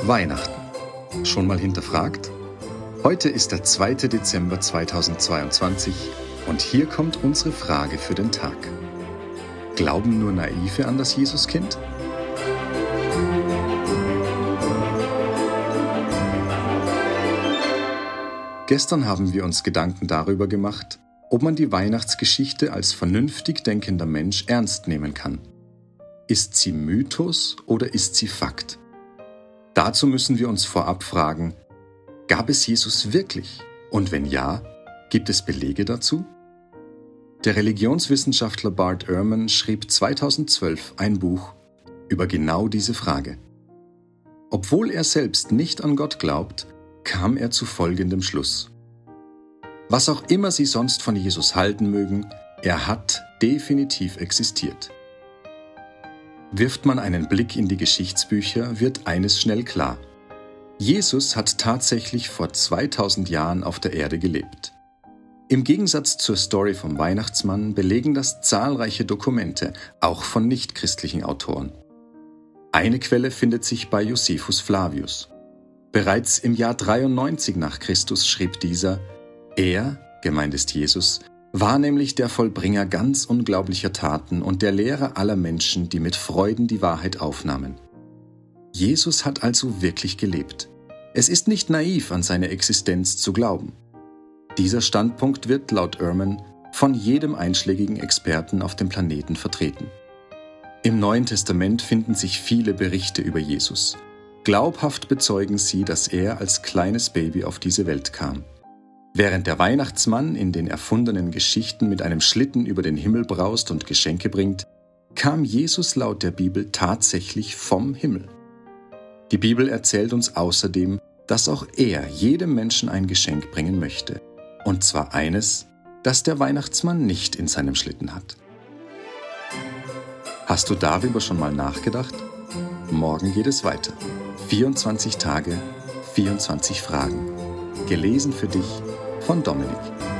Weihnachten. Schon mal hinterfragt? Heute ist der 2. Dezember 2022 und hier kommt unsere Frage für den Tag. Glauben nur Naive an das Jesuskind? Gestern haben wir uns Gedanken darüber gemacht, ob man die Weihnachtsgeschichte als vernünftig denkender Mensch ernst nehmen kann. Ist sie Mythos oder ist sie Fakt? Dazu müssen wir uns vorab fragen, gab es Jesus wirklich? Und wenn ja, gibt es Belege dazu? Der Religionswissenschaftler Bart Ehrman schrieb 2012 ein Buch über genau diese Frage. Obwohl er selbst nicht an Gott glaubt, kam er zu folgendem Schluss. Was auch immer Sie sonst von Jesus halten mögen, er hat definitiv existiert. Wirft man einen Blick in die Geschichtsbücher, wird eines schnell klar. Jesus hat tatsächlich vor 2000 Jahren auf der Erde gelebt. Im Gegensatz zur Story vom Weihnachtsmann belegen das zahlreiche Dokumente, auch von nichtchristlichen Autoren. Eine Quelle findet sich bei Josephus Flavius. Bereits im Jahr 93 nach Christus schrieb dieser, er, gemeint ist Jesus, war nämlich der Vollbringer ganz unglaublicher Taten und der Lehrer aller Menschen, die mit Freuden die Wahrheit aufnahmen. Jesus hat also wirklich gelebt. Es ist nicht naiv, an seine Existenz zu glauben. Dieser Standpunkt wird laut Ehrman von jedem einschlägigen Experten auf dem Planeten vertreten. Im Neuen Testament finden sich viele Berichte über Jesus. Glaubhaft bezeugen sie, dass er als kleines Baby auf diese Welt kam. Während der Weihnachtsmann in den erfundenen Geschichten mit einem Schlitten über den Himmel braust und Geschenke bringt, kam Jesus laut der Bibel tatsächlich vom Himmel. Die Bibel erzählt uns außerdem, dass auch er jedem Menschen ein Geschenk bringen möchte. Und zwar eines, das der Weihnachtsmann nicht in seinem Schlitten hat. Hast du darüber schon mal nachgedacht? Morgen geht es weiter. 24 Tage, 24 Fragen. Gelesen für dich von Dominik.